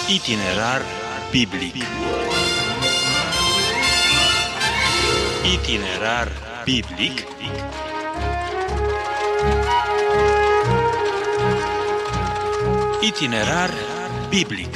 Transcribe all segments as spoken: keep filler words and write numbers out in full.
Itinerar biblic. Itinerar biblic. Itinerar biblic.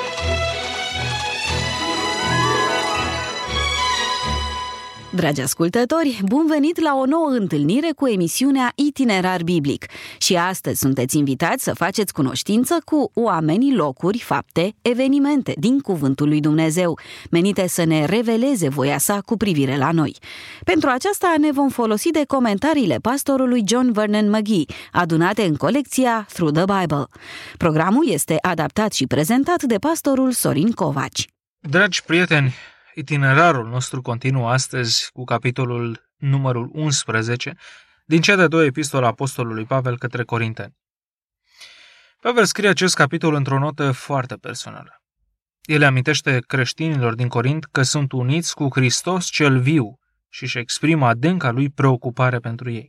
Dragi ascultători, bun venit la o nouă întâlnire cu emisiunea Itinerar Biblic. Și astăzi sunteți invitați să faceți cunoștință cu oamenii, locuri, fapte, evenimente din Cuvântul lui Dumnezeu, menite să ne reveleze voia sa cu privire la noi. Pentru aceasta ne vom folosi de comentariile pastorului John Vernon McGee, adunate în colecția Through the Bible. Programul este adaptat și prezentat de pastorul Sorin Covaci. Dragi prieteni, itinerarul nostru continuă astăzi cu capitolul numărul unsprezece din cea de-a doua epistolă a apostolului Pavel către Corinteni. Pavel scrie acest capitol într-o notă foarte personală. El amintește creștinilor din Corint că sunt uniți cu Hristos cel viu și își exprimă adânca lui preocupare pentru ei.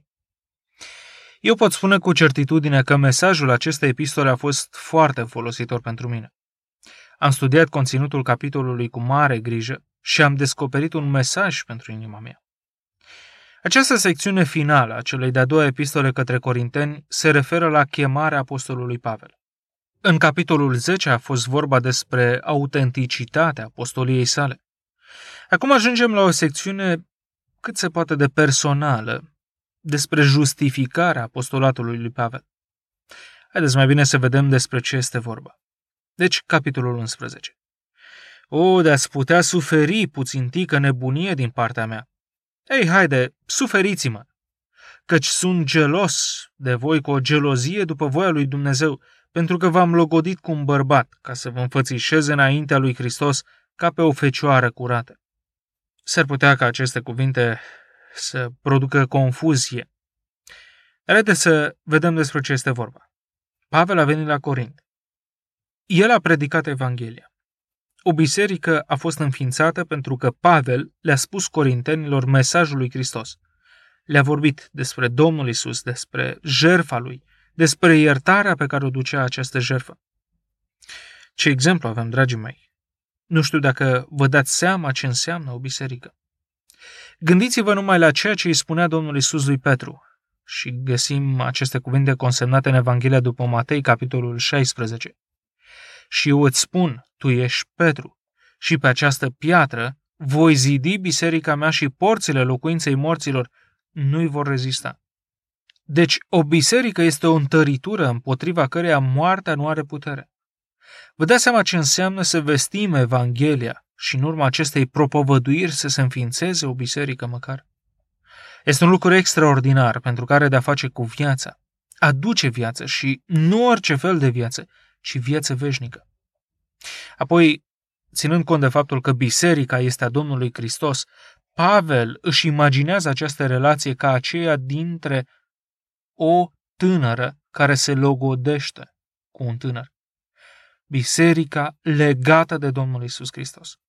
Eu pot spune cu certitudine că mesajul acestei epistole a fost foarte folositor pentru mine. Am studiat conținutul capitolului cu mare grijă și am descoperit un mesaj pentru inima mea. Această secțiune finală a celei de-a doua epistole către Corinteni se referă la chemarea apostolului Pavel. În capitolul zece a fost vorba despre autenticitatea apostoliei sale. Acum ajungem la o secțiune cât se poate de personală despre justificarea apostolatului lui Pavel. Haideți mai bine să vedem despre ce este vorba. Deci, capitolul unsprezece. O, de-ați putea suferi puțintică nebunie din partea mea. Ei, haide, suferiți-mă, căci sunt gelos de voi cu o gelozie după voia lui Dumnezeu, pentru că v-am logodit cu un bărbat, ca să vă înfățișez înaintea lui Hristos ca pe o fecioară curată. S-ar putea ca aceste cuvinte să producă confuzie. Haideți să vedem despre ce este vorba. Pavel a venit la Corint. El a predicat Evanghelia. O biserică a fost înființată pentru că Pavel le-a spus corintenilor mesajul lui Hristos. Le-a vorbit despre Domnul Iisus, despre jertfa lui, despre iertarea pe care o ducea această jertfă. Ce exemplu avem, dragii mei? Nu știu dacă vă dați seama ce înseamnă o biserică. Gândiți-vă numai la ceea ce îi spunea Domnul Iisus lui Petru. Și găsim aceste cuvinte consemnate în Evanghelia după Matei, capitolul șaisprezece. Și eu îți spun, tu ești Petru, și pe această piatră voi zidi biserica mea și porțile locuinței morților nu-i vor rezista. Deci o biserică este o întăritură împotriva căreia moartea nu are putere. Vă dați seama ce înseamnă să vestim Evanghelia și în urma acestei propovăduiri să se înființeze o biserică măcar? Este un lucru extraordinar pentru că are de-a face cu viața. Aduce viață și nu orice fel de viață, ci viață veșnică. Apoi, ținând cont de faptul că biserica este a Domnului Hristos, Pavel își imaginează această relație ca aceea dintre o tânără care se logodește cu un tânăr. Biserica legată de Domnul Iisus Hristos.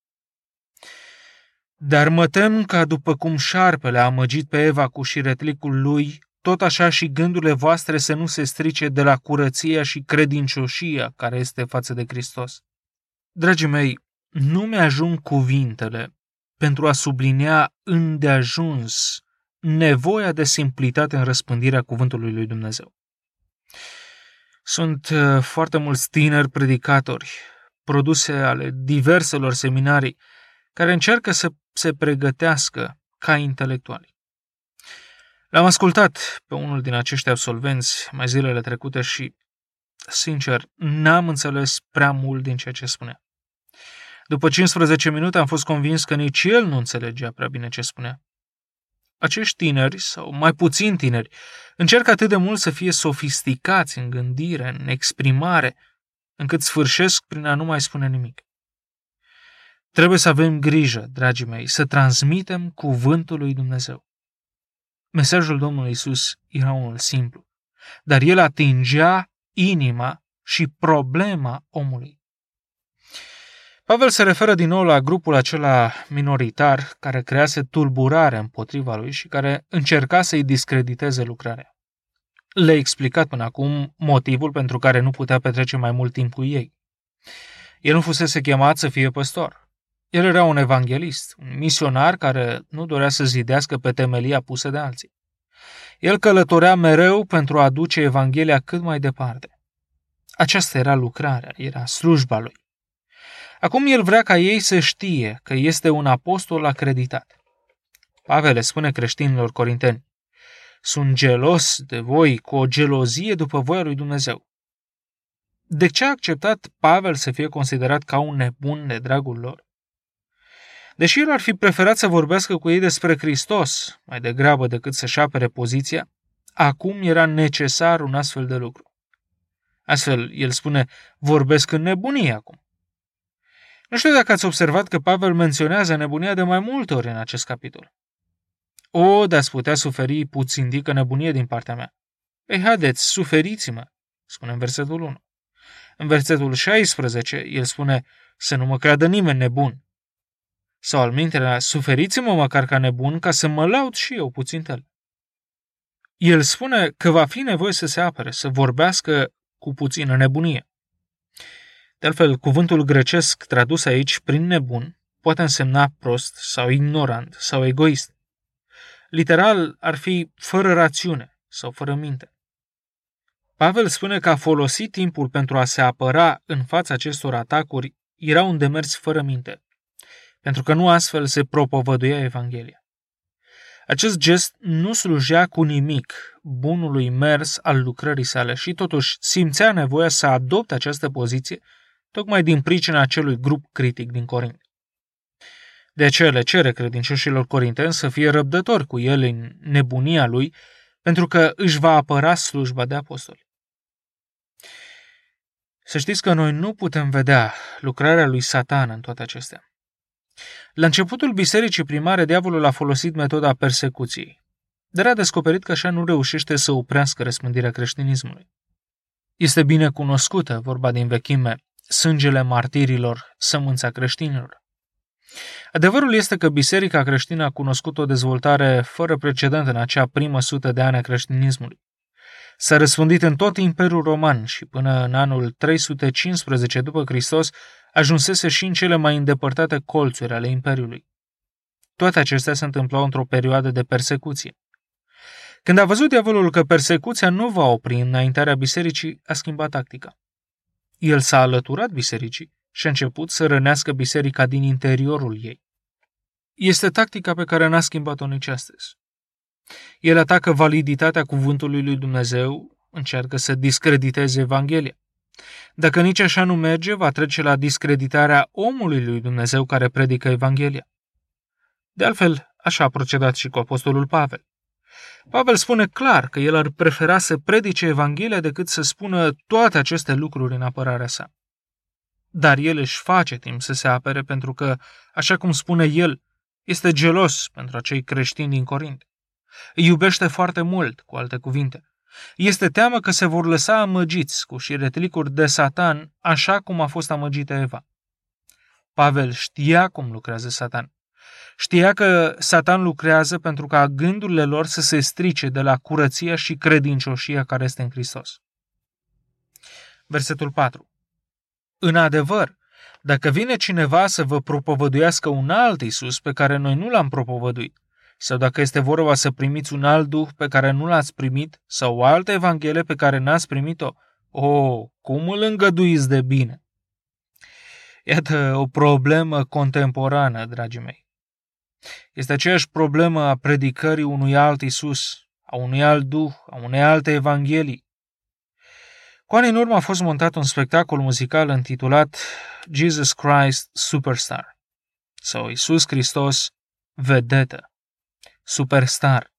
Dar mă tem ca după cum șarpele a amăgit pe Eva cu șiretlicul lui, tot așa și gândurile voastre să nu se strice de la curăția și credincioșia care este față de Hristos. Dragii mei, nu mi-ajung cuvintele pentru a sublinia îndeajuns nevoia de simplitate în răspândirea cuvântului lui Dumnezeu. Sunt uh, foarte mulți tineri predicatori, produse ale diverselor seminarii, care încearcă să se pregătească ca intelectuali. L-am ascultat pe unul din acești absolvenți mai zilele trecute și, sincer, n-am înțeles prea mult din ceea ce spunea. După cincisprezece minute am fost convins că nici el nu înțelegea prea bine ce spunea. Acești tineri, sau mai puțin tineri, încearcă atât de mult să fie sofisticați în gândire, în exprimare, încât sfârșesc prin a nu mai spune nimic. Trebuie să avem grijă, dragii mei, să transmitem cuvântul lui Dumnezeu. Mesajul Domnului Iisus era unul simplu, dar el atingea inima și problema omului. Pavel se referă din nou la grupul acela minoritar care crease tulburare împotriva lui și care încerca să-i discrediteze lucrarea. Le-a explicat până acum motivul pentru care nu putea petrece mai mult timp cu ei. El nu fusese chemat să fie păstor. El era un evanghelist, un misionar care nu dorea să zidească pe temelia pusă de alții. El călătorea mereu pentru a aduce Evanghelia cât mai departe. Aceasta era lucrarea, era slujba lui. Acum el vrea ca ei să știe că este un apostol acreditat. Pavel le spune creștinilor corinteni: sunt gelos de voi cu o gelozie după voia lui Dumnezeu. De ce a acceptat Pavel să fie considerat ca un nebun de dragul lor? Deși el ar fi preferat să vorbească cu ei despre Hristos, mai degrabă decât să-și apere poziția, acum era necesar un astfel de lucru. Astfel, el spune: vorbesc în nebunie acum. Nu știu dacă ați observat că Pavel menționează nebunia de mai multe ori în acest capitol. O, de-ați putea suferi puțin dică nebunie din partea mea. Ei, haideți, suferiți-mă, spune în versetul unu. În versetul șaisprezece, el spune: să nu mă creadă nimeni nebun. Sau almintelea: suferiți-mă măcar ca nebun, ca să mă laud și eu puțin tel. El spune că va fi nevoie să se apere, să vorbească cu puțină nebunie. De altfel, cuvântul grecesc tradus aici prin nebun poate însemna prost sau ignorant sau egoist. Literal ar fi fără rațiune sau fără minte. Pavel spune că a folosit timpul pentru a se apăra în fața acestor atacuri era un demers fără minte, pentru că nu astfel se propovăduia Evanghelia. Acest gest nu slujea cu nimic bunului mers al lucrării sale și totuși simțea nevoia să adopte această poziție tocmai din pricina acelui grup critic din Corint. De aceea le cere credincioșilor corinteni să fie răbdători cu el în nebunia lui, pentru că își va apăra slujba de apostoli. Să știți că noi nu putem vedea lucrarea lui Satan în toate acestea. La începutul bisericii primare, diavolul a folosit metoda persecuției, dar a descoperit că așa nu reușește să oprească răspândirea creștinismului. Este bine cunoscută, vorba din vechime, sângele martirilor, sămânța creștinilor. Adevărul este că biserica creștină a cunoscut o dezvoltare fără precedent în acea primă sută de ani a creștinismului. S-a răspândit în tot Imperiul Roman și până în anul trei sute cincisprezece după Hristos ajunsese și în cele mai îndepărtate colțuri ale Imperiului. Toate acestea se întâmplau într-o perioadă de persecuție. Când a văzut diavolul că persecuția nu va opri înaintarea bisericii, a schimbat tactica. El s-a alăturat bisericii și a început să rănească biserica din interiorul ei. Este tactica pe care n-a schimbat-o nici astăzi. El atacă validitatea cuvântului lui Dumnezeu, încearcă să discrediteze Evanghelia. Dacă nici așa nu merge, va trece la discreditarea omului lui Dumnezeu care predică Evanghelia. De altfel, așa a procedat și cu apostolul Pavel. Pavel spune clar că el ar prefera să predice Evanghelia decât să spună toate aceste lucruri în apărarea sa. Dar el își face timp să se apere pentru că, așa cum spune el, este gelos pentru acei creștini din Corint. Îi iubește foarte mult, cu alte cuvinte. Este teamă că se vor lăsa amăgiți cu șiretlicuri de Satan, așa cum a fost amăgită Eva. Pavel știa cum lucrează Satan. Știa că Satan lucrează pentru ca gândurile lor să se strice de la curăția și credincioșia care este în Hristos. Versetul patru. În adevăr, dacă vine cineva să vă propovăduiască un alt Iisus pe care noi nu l-am propovăduit, sau dacă este vorba să primiți un alt duh pe care nu l-ați primit, sau o altă evanghelie pe care n-ați primit-o, o, cum îl îngăduiți de bine! Iată o problemă contemporană, dragii mei. Este aceeași problemă a predicării unui alt Iisus, a unui alt duh, a unei alte evanghelii. Cu ani în urmă a fost montat un spectacol muzical intitulat Jesus Christ Superstar, sau Iisus Hristos Vedetă, Superstar.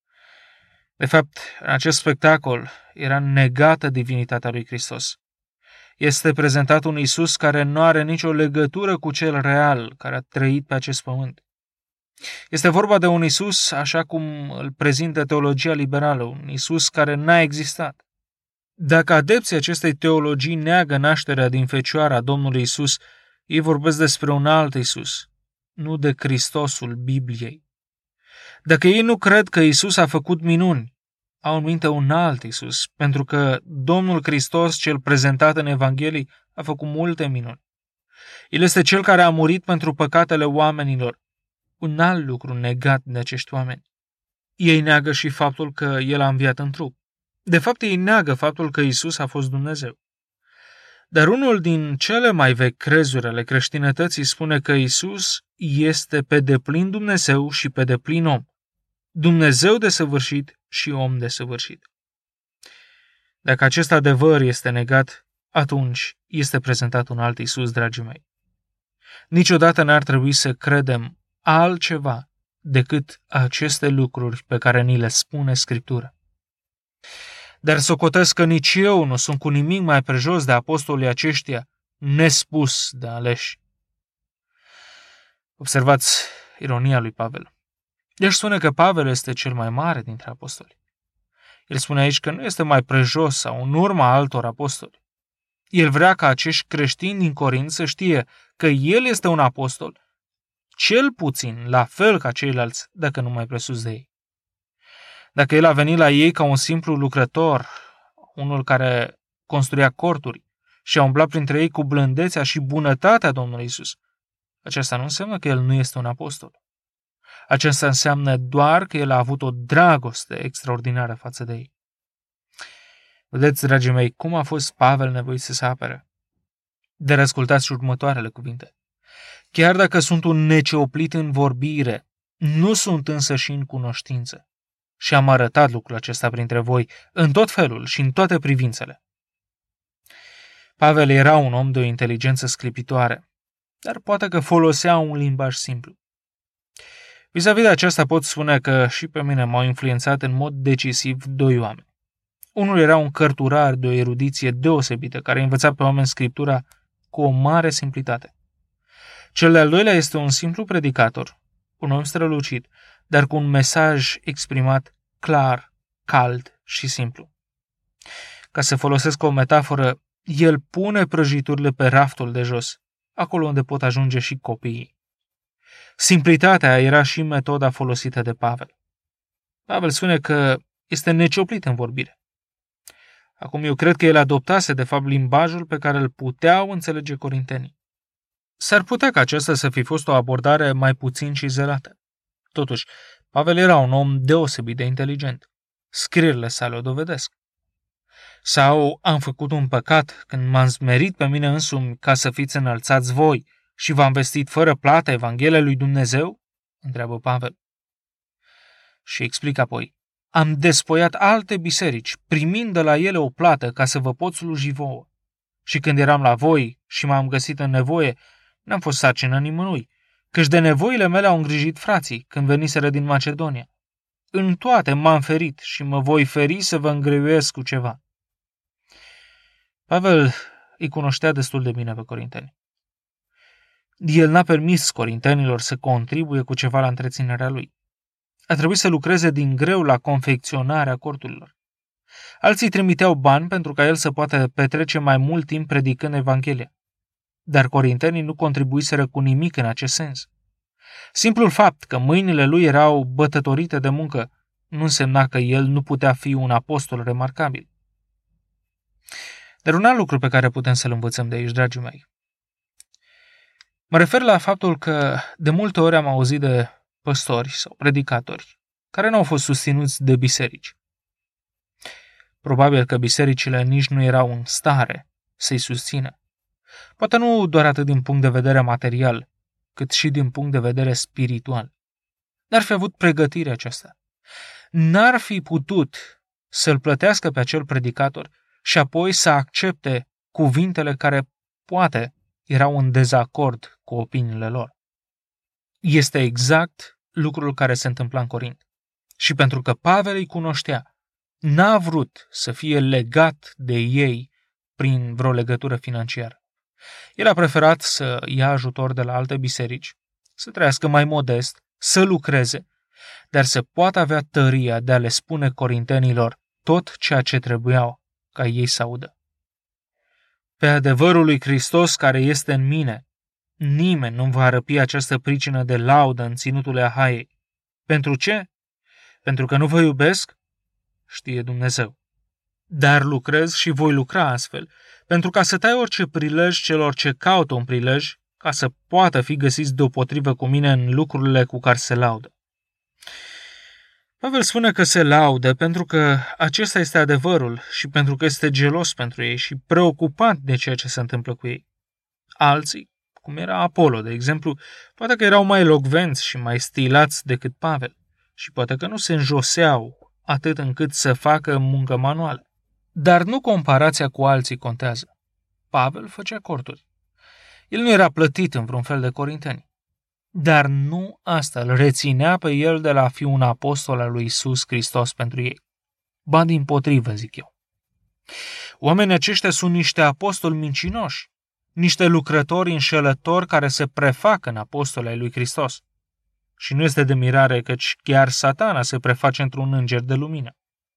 De fapt, în acest spectacol era negată divinitatea lui Hristos. Este prezentat un Iisus care nu are nicio legătură cu cel real care a trăit pe acest pământ. Este vorba de un Iisus așa cum îl prezintă teologia liberală, un Iisus care n-a existat. Dacă adepții acestei teologii neagă nașterea din fecioara Domnului Iisus, ei vorbesc despre un alt Iisus, nu de Hristosul Bibliei. Dacă ei nu cred că Iisus a făcut minuni, au în minte un alt Iisus, pentru că Domnul Hristos, cel prezentat în Evanghelii, a făcut multe minuni. El este cel care a murit pentru păcatele oamenilor. Un alt lucru negat de acești oameni. Ei neagă și faptul că El a înviat în trup. De fapt, ei neagă faptul că Isus a fost Dumnezeu. Dar unul din cele mai vechi crezuri ale creștinătății spune că Isus este pe deplin Dumnezeu și pe deplin om. Dumnezeu desăvârșit și om desăvârșit. Dacă acest adevăr este negat, atunci este prezentat un alt Isus, dragii mei. Niciodată n-ar trebui să credem altceva decât aceste lucruri pe care ni le spune Scriptura. Dar socotesc că nici eu nu sunt cu nimic mai prejos de apostolii aceștia nespus de aleși. Observați ironia lui Pavel. El spune că Pavel este cel mai mare dintre apostoli. El spune aici că nu este mai prejos sau în urma altor apostoli. El vrea ca acești creștini din Corint să știe că el este un apostol, cel puțin la fel ca ceilalți, dacă nu mai presus de ei. Dacă el a venit la ei ca un simplu lucrător, unul care construia corturi și a umblat printre ei cu blândețea și bunătatea Domnului Isus, aceasta nu înseamnă că el nu este un apostol. Aceasta înseamnă doar că el a avut o dragoste extraordinară față de ei. Vedeți, dragii mei, cum a fost Pavel nevoit să se apere? Dar ascultați următoarele cuvinte. Chiar dacă sunt un neceoplit în vorbire, nu sunt însă și în cunoștință. Și am arătat lucrul acesta printre voi în tot felul și în toate privințele. Pavel era un om de o inteligență sclipitoare, dar poate că folosea un limbaj simplu. Vis-a-vis de aceasta pot spune că și pe mine m-au influențat în mod decisiv doi oameni. Unul era un cărturar de o erudiție deosebită, care învăța pe oameni Scriptura cu o mare simplitate. Cel de-al doilea este un simplu predicator, un om strălucit, dar cu un mesaj exprimat clar, cald și simplu. Ca să folosesc o metaforă, el pune prăjiturile pe raftul de jos, acolo unde pot ajunge și copiii. Simplitatea era și metoda folosită de Pavel. Pavel spune că este necioplit în vorbire. Acum eu cred că el adoptase de fapt limbajul pe care îl puteau înțelege corintenii. S-ar putea ca aceasta să fi fost o abordare mai puțin cizelată. Totuși, Pavel era un om deosebit de inteligent. Scrierile sale o dovedesc. Sau am făcut un păcat când m-am smerit pe mine însumi ca să fiți înălțați voi și v-am vestit fără plată Evanghelia lui Dumnezeu? Întreabă Pavel. Și explică apoi. Am despoiat alte biserici, primind de la ele o plată ca să vă pot sluji vouă. Și când eram la voi și m-am găsit în nevoie, n-am fost sarcină nimănui, căci de nevoile mele au îngrijit frații când veniseră din Macedonia. În toate m-am ferit și mă voi feri să vă îngreuiesc cu ceva. Pavel îi cunoștea destul de bine pe corinteni. El n-a permis corintenilor să contribuie cu ceva la întreținerea lui. A trebuit să lucreze din greu la confecționarea corturilor. Alții trimiteau bani pentru ca el să poată petrece mai mult timp predicând Evanghelia. Dar corintenii nu contribuiseră cu nimic în acest sens. Simplul fapt că mâinile lui erau bătătorite de muncă nu însemna că el nu putea fi un apostol remarcabil. Dar un alt lucru pe care putem să-l învățăm de aici, dragii mei. Mă refer la faptul că de multe ori am auzit de păstori sau predicatori care nu au fost susținuți de biserici. Probabil că bisericile nici nu erau în stare să-i susțină. Poate nu doar atât din punct de vedere material, cât și din punct de vedere spiritual. N-ar fi avut pregătirea aceasta. N-ar fi putut să-l plătească pe acel predicator și apoi să accepte cuvintele care poate erau în dezacord cu opiniile lor. Este exact lucrul care se întâmpla în Corint. Și pentru că Pavel îi cunoștea, n-a vrut să fie legat de ei prin vreo legătură financiară. El a preferat să ia ajutor de la alte biserici, să trăiască mai modest, să lucreze, dar să poată avea tăria de a le spune corintenilor tot ceea ce trebuiau ca ei să audă. Pe adevărul lui Hristos care este în mine, nimeni nu va răpi această pricină de laudă în ținutul Ahaiei. Pentru ce? Pentru că nu vă iubesc? Știe Dumnezeu. Dar lucrez și voi lucra astfel, pentru ca să tai orice prilej celor ce caută un prilej, ca să poată fi găsiți deopotrivă cu mine în lucrurile cu care se laudă. Pavel spune că se laudă pentru că acesta este adevărul și pentru că este gelos pentru ei și preocupat de ceea ce se întâmplă cu ei. Alții, cum era Apolo, de exemplu, poate că erau mai elocvenți și mai stilați decât Pavel și poate că nu se înjoseau atât încât să facă muncă manuală. Dar nu comparația cu alții contează. Pavel făcea corturi. El nu era plătit în vreun fel de corinteni. Dar nu asta îl reținea pe el de la a fi un apostol al lui Iisus Hristos pentru ei. Ba dimpotrivă, zic eu. Oamenii aceștia sunt niște apostoli mincinoși, niște lucrători înșelători care se prefac în apostoli ai lui Hristos. Și nu este de mirare căci chiar Satana se preface într-un înger de lumină.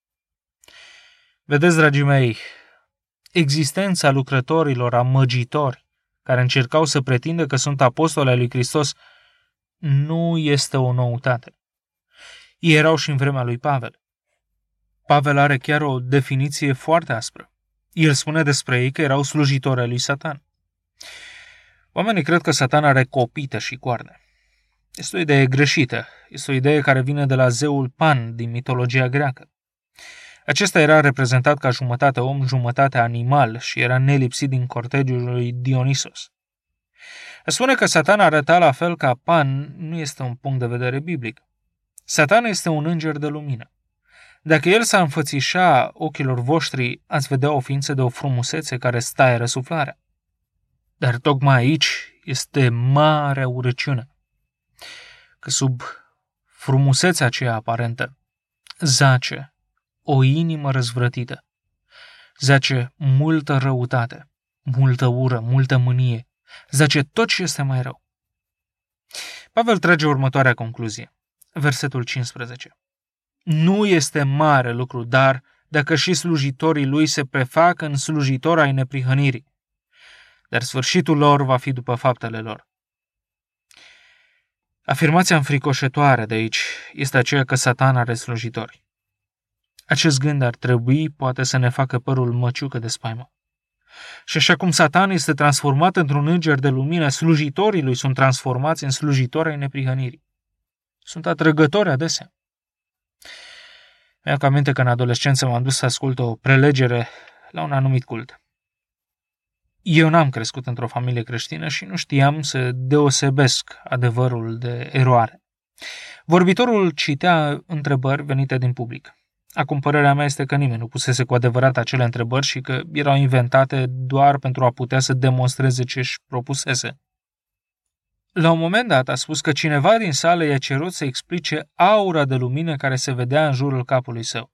Vedeți, dragii mei, existența lucrătorilor amăgitori care încercau să pretindă că sunt apostoli ai lui Hristos nu este o noutate. Ei erau și în vremea lui Pavel. Pavel are chiar o definiție foarte aspră. El spune despre ei că erau slujitori ai lui Satan. Oamenii cred că Satan are copită și coarne. Este o idee greșită. Este o idee care vine de la zeul Pan din mitologia greacă. Acesta era reprezentat ca jumătate om, jumătate animal și era nelipsit din cortegiul lui Dionisos. Spune că Satan arăta la fel ca Pan nu este un punct de vedere biblic. Satan este un înger de lumină. Dacă el s-a înfățișa ochilor voștri, ați vedea o ființă de o frumusețe care staie răsuflarea. Dar tocmai aici este marea urăciune. Că sub frumusețea aceea aparentă zace o inimă răzvrătită. Zace multă răutate, multă ură, multă mânie. Zace tot ce este mai rău. Pavel trage următoarea concluzie. Versetul cincisprezece. Nu este mare lucru, dar dacă și slujitorii lui se prefac în slujitori ai neprihănirii, dar sfârșitul lor va fi după faptele lor. Afirmația înfricoșătoare de aici este aceea că Satan are slujitori. Acest gând ar trebui poate să ne facă părul măciucă de spaimă. Și așa cum Satan este transformat într-un înger de lumină, slujitorii lui sunt transformați în slujitori ai neprihănirii. Sunt atrăgători adesea. Mi-am aminte că în adolescență m-am dus să ascult o prelegere la un anumit cult. Eu n-am crescut într-o familie creștină și nu știam să deosebesc adevărul de eroare. Vorbitorul citea întrebări venite din public. Acum, părerea mea este că nimeni nu pusese cu adevărat acele întrebări și că erau inventate doar pentru a putea să demonstreze ce își propusese. La un moment dat a spus că cineva din sală i-a cerut să explice aura de lumină care se vedea în jurul capului său.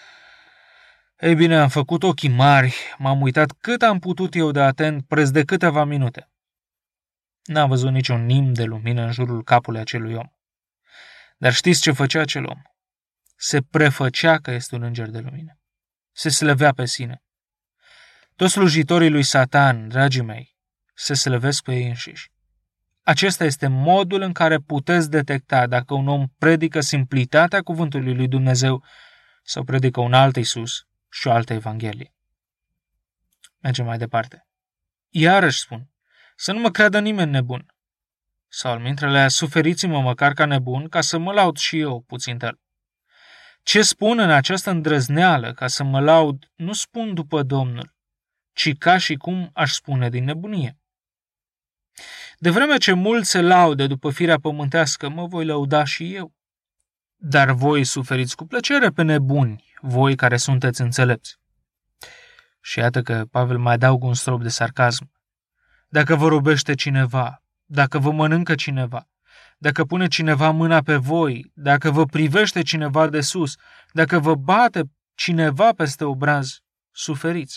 Ei bine, am făcut ochii mari, m-am uitat cât am putut eu de atent preț de câteva minute. N-am văzut niciun nim de lumină în jurul capului acelui om. Dar știți ce făcea acel om? Se prefăcea că este un înger de lumină. Se slăvea pe sine. Toți slujitorii lui Satan, dragii mei, se slăvesc pe ei înșiși. Acesta este modul în care puteți detecta dacă un om predică simplitatea cuvântului lui Dumnezeu sau predică un alt Iisus și o altă Evanghelie. Mergem mai departe. Iarăși spun, să nu mă creadă nimeni nebun. Sau almintrele, suferiți-mă măcar ca nebun ca să mă laud și eu puțin tăl. Ce spun în această îndrăzneală ca să mă laud, nu spun după Domnul, ci ca și cum aș spune din nebunie. De vreme ce mulți se laude după firea pământească, mă voi lăuda și eu. Dar voi suferiți cu plăcere pe nebuni, voi care sunteți înțelepți. Și iată că Pavel mai adaugă un strop de sarcasm. Dacă vă robește cineva, dacă vă mănâncă cineva, dacă pune cineva mâna pe voi, dacă vă privește cineva de sus, dacă vă bate cineva peste obraz, suferiți.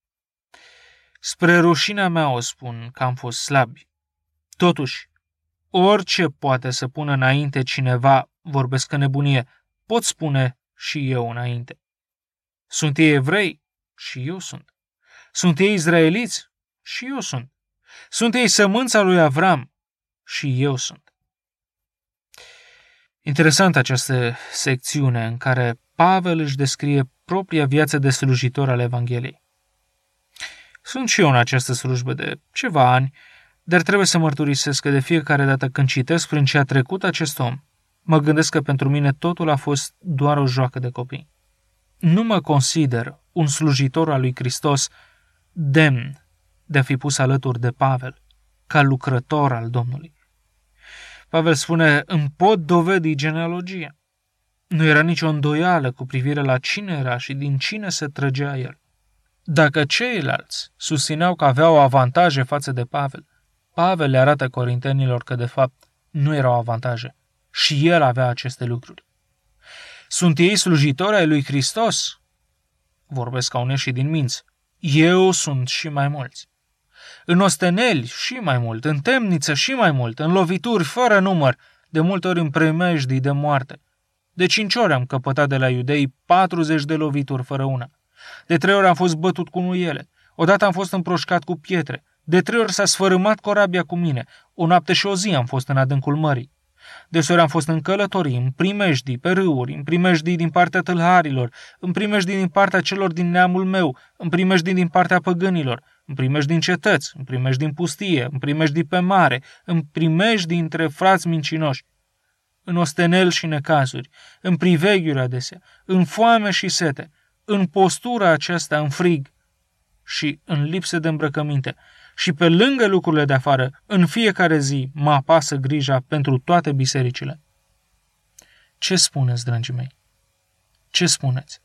Spre rușinea mea o spun că am fost slabi. Totuși, orice poate să pună înainte cineva, vorbesc în nebunie, pot spune și eu înainte. Sunt ei evrei? Și eu sunt. Sunt ei izraeliți? Și eu sunt. Sunt ei sămânța lui Avram? Și eu sunt. Interesantă această secțiune în care Pavel își descrie propria viață de slujitor al Evangheliei. Sunt și eu în această slujbă de ceva ani, dar trebuie să mărturisesc că de fiecare dată când citesc prin ce a trecut acest om, mă gândesc că pentru mine totul a fost doar o joacă de copii. Nu mă consider un slujitor al lui Hristos demn de a fi pus alături de Pavel, ca lucrător al Domnului. Pavel spune, îmi pot dovedi genealogia. Nu era nicio îndoială cu privire la cine era și din cine se trăgea el. Dacă ceilalți susțineau că aveau avantaje față de Pavel, Pavel le arată corintenilor că de fapt nu erau avantaje și el avea aceste lucruri. Sunt ei slujitori ai lui Hristos? Vorbesc ca unești din minți. Eu sunt și mai mulți. În osteneli și mai mult, în temniță și mai mult, în lovituri fără număr, de multe ori în primejdii de moarte. De cinci ori am căpătat de la iudei patruzeci de lovituri fără una. De trei ori am fost bătut cu nuiele. Odată am fost împroșcat cu pietre. De trei ori s-a sfărâmat corabia cu mine. O noapte și o zi am fost în adâncul mării. Deseori am fost în călătorii, în primejdii, pe râuri, în primejdii din partea tâlharilor, în primejdii din partea celor din neamul meu, în primejdii din partea păgânilor, în primejdii din cetăți, în primejdii din pustie, în primejdii pe mare, în primejdii între frați mincinoși, în ostenel și necazuri, în priveghiuri adesea, în foame și sete, în postura aceasta, în frig și în lipsă de îmbrăcăminte. Și pe lângă lucrurile de afară, în fiecare zi mă apasă grija pentru toate bisericile. Ce spuneți, dragii mei? Ce spuneți?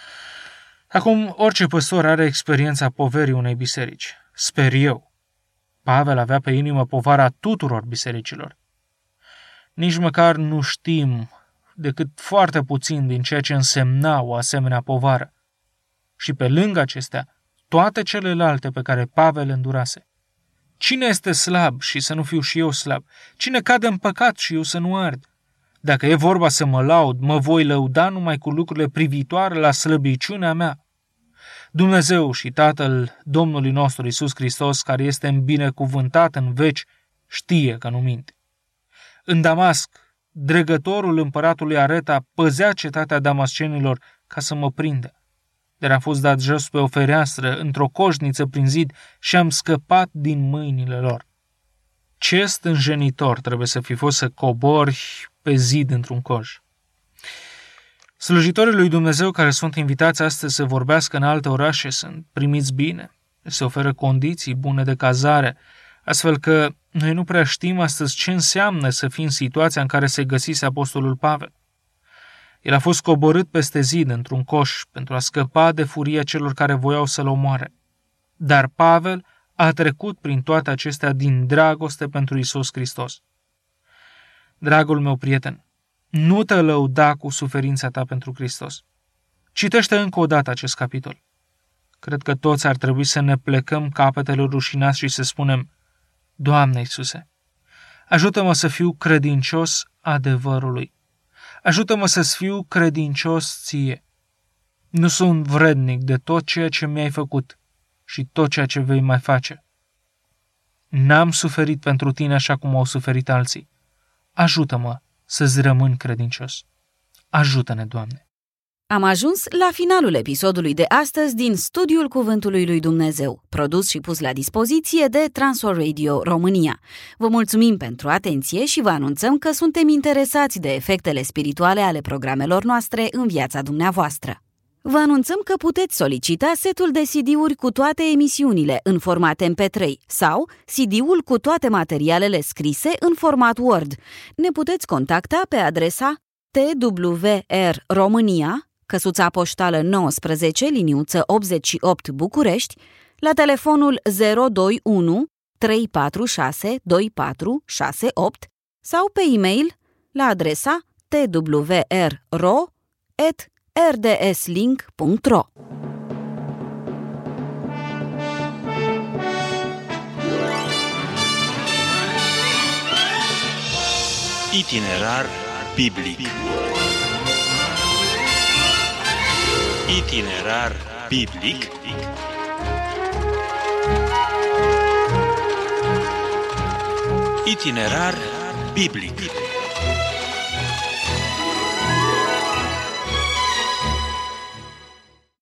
Acum, orice păstor are experiența poverii unei biserici. Sper eu. Pavel avea pe inimă povara tuturor bisericilor. Nici măcar nu știm decât foarte puțin din ceea ce însemna o asemenea povară. Și pe lângă acestea, toate celelalte pe care Pavel le îndurase. Cine este slab și să nu fiu și eu slab? Cine cade în păcat și eu să nu ard? Dacă e vorba să mă laud, mă voi lăuda numai cu lucrurile privitoare la slăbiciunea mea. Dumnezeu și Tatăl Domnului nostru Iisus Hristos, care este binecuvântat în veci, știe că nu minte. În Damasc, dregătorul împăratului Areta păzea cetatea damascenilor ca să mă prindă. Dar am fost dat jos pe o fereastră, într-o coșniță prin zid și am scăpat din mâinile lor. Ce stânjenitor trebuie să fi fost să cobori pe zid într-un coș. Slujitorii lui Dumnezeu care sunt invitați astăzi să vorbească în alte orașe sunt primiți bine, se oferă condiții bune de cazare, astfel că noi nu prea știm astăzi ce înseamnă să fii în situația în care se găsise apostolul Pavel. El a fost coborât peste zid într-un coș pentru a scăpa de furia celor care voiau să-l omoare. Dar Pavel a trecut prin toate acestea din dragoste pentru Iisus Hristos. Dragul meu prieten, nu te lăuda cu suferința ta pentru Hristos. Citește încă o dată acest capitol. Cred că toți ar trebui să ne plecăm capetele rușinați și să spunem, Doamne Iisuse, ajută-mă să fiu credincios adevărului. Ajută-mă să-ți fiu credincios ție. Nu sunt vrednic de tot ceea ce mi-ai făcut și tot ceea ce vei mai face. N-am suferit pentru tine așa cum au suferit alții. Ajută-mă să-ți rămân credincios. Ajută-ne, Doamne! Am ajuns la finalul episodului de astăzi din Studiul Cuvântului lui Dumnezeu, produs și pus la dispoziție de Transworld Radio România. Vă mulțumim pentru atenție și vă anunțăm că suntem interesați de efectele spirituale ale programelor noastre în viața dumneavoastră. Vă anunțăm că puteți solicita setul de C D-uri cu toate emisiunile în format M P trei sau C D-ul cu toate materialele scrise în format Word. Ne puteți contacta pe adresa T W R România, căsuța poștală nouăsprezece, liniuță optzeci și opt București, la telefonul zero doi unu trei patru șase doi patru șase opt sau pe e-mail la adresa t w r ro at r d s link punct r o. Itinerar biblic. Itinerar biblic. Itinerar biblic.